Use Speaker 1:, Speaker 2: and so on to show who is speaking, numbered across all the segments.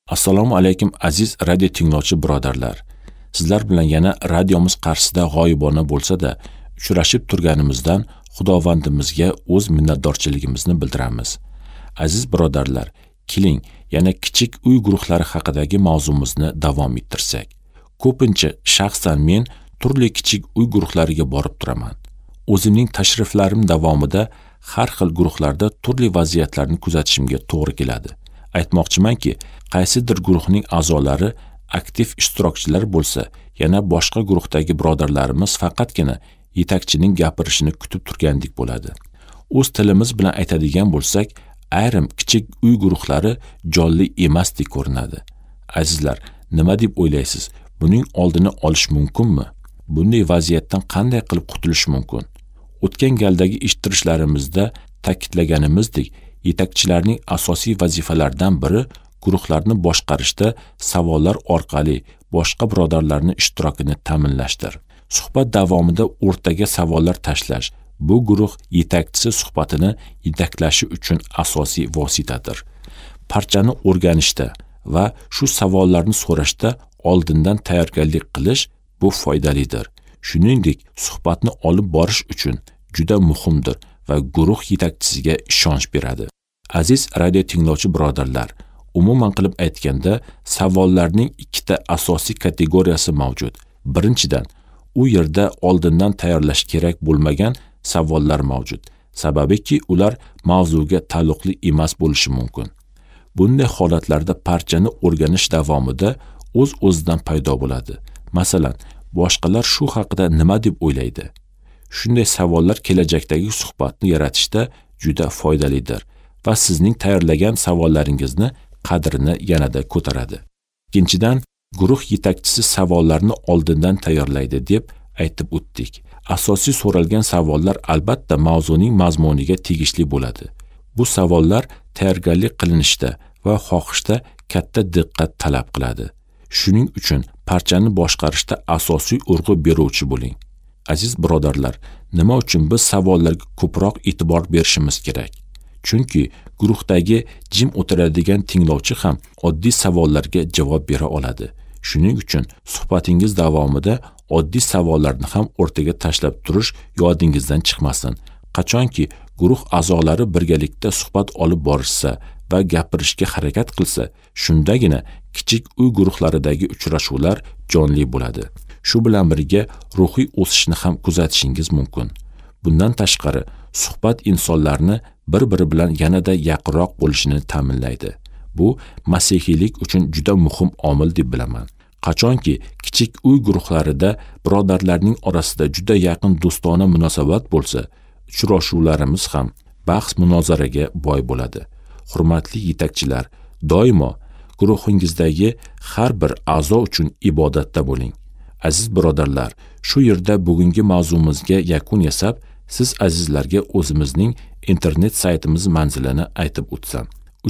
Speaker 1: Assalomu alaykum aziz radio tinglovchi birodarlar. Sizlar bilan yana radiomiz qarshisida g'oyibona bo'lsa-da, uchrashib turganimizdan Xudovandimizga o'z minnatdorchiligimizni bildiramiz. Aziz birodarlar, keling, yana kichik uy guruhlari haqidagi mavzumizni davom ettirsak. Ko'pincha shaxsan men turli kichik uy guruhlariga borib turaman. O'zimning tashriflarim davomida har xil guruhlarda turli vaziyatlarni kuzatishimga to'g'ri keladi. Aytmoqchimanki, qaysidir guruhning a'zolari aktiv ishtirokchilar bo'lsa, yana boshqa guruhdagi birodarlarimiz faqatgina yetakchining gapirishini kutib turgandek bo'ladi. O'z tilimiz bilan aytadigan bo'lsak, ayrim kichik uy guruhlari jonli emasdek ko'rinadi. Azizlar, nima deb o'ylaysiz? Buning oldini olish mumkinmi? Bunday vaziyatdan qanday qilib qutulish mumkin? O'tgan galdagi eshittirishlarimizda ta'kidlaganimizdek, yetakchilarning asosiy vazifalaridan biri guruhlarni boshqarishda savollar orqali boshqa birodarlarning ishtirokini ta'minlashdir. Suhbat davomida o'rtaga savollar tashlash bu guruh yetakchisi suhbatini yetaklashi uchun asosiy vositadir. Parchani o'rganishda va shu savollarni so'rashda oldindan tayyorgarlik qilish bu foydalidir. Shuningdek, suhbatni olib borish uchun juda muhimdir va guruh yetakchisiga ishonch beradi. Aziz radio tinglovchi birodarlar, umuman qilib aytganda, savollarning ikkita asosiy kategoriyasi mavjud. Birinchidan, u yerda oldindan tayyorlash kerak bo'lmagan savollar mavjud. Sababiki ular mavzuga taalluqli emas bo'lishi mumkin. Bunday holatlarda parchani o'rganish davomida o'z-o'zidan paydo bo'ladi. Masalan, boshqalar shu haqida nima deb o'ylaydi? Shunday savollar kelajakdagi suhbatni yaratishda juda foydalidir va sizning tayyorlagan savollaringizni qadrini yanada ko'taradi. Ikkinchidan, guruh yetakchisi savollarni oldindan tayyorlaydi deb aytib o'tdik. Asosiy so'ralgan savollar albatta mavzuning mazmuniga tegishli bo'ladi. Bu savollar tayyorgarlik qilinishda va xohishda katta diqqat talab qiladi. Shuning uchun parchani boshqarishda asosiy urg'u beruvchi bo'ling. Aziz birodarlar, nima uchun biz savollarga ko'proq e'tibor berishimiz kerak? Chunki guruhdagi jim o'tiradigan tinglovchi ham oddiy savollarga javob bera oladi. Shuning uchun suhbatingiz davomida oddiy savollarni ham o'rtaga tashlab turish yodingizdan chiqmasin. Qachonki guruh a'zolari birgalikda suhbat olib borishsa va gapirishga harakat qilsa, shundagina kichik uy guruhlaridagi uchrashuvlar jonli bo'ladi. Shu bilan birga ruhiy o'sishni ham kuzatishingiz mumkin. Bundan tashqari, suhbat insonlarni bir-biri bilan yanada yaqinroq bo'lishini ta'minlaydi. Bu masihiylik uchun juda muhim omil deb bilaman. Qachonki kichik uy guruhlarida birodarlarning orasida juda yaqin do'stona munosabat bo'lsa, uchrashuvlarimiz ham bahs-munozaraga boy bo'ladi. Hurmatli yetakchilar, doimo guruhingizdagi har bir a'zo uchun ibodatda bo'ling. Aziz birodarlar, shu yerda bugungi mavzumizga yakun yasab, siz azizlarga o'zimizning internet saytimiz manzilini aytib o'tsam.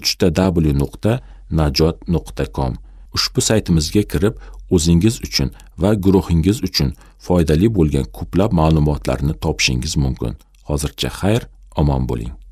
Speaker 1: www.najot.com. Ushbu saytimizga kirib, o'zingiz uchun va guruhingiz uchun foydali bo'lgan ko'plab ma'lumotlarni topishingiz mumkin. Hozircha xayr, omon bo'ling.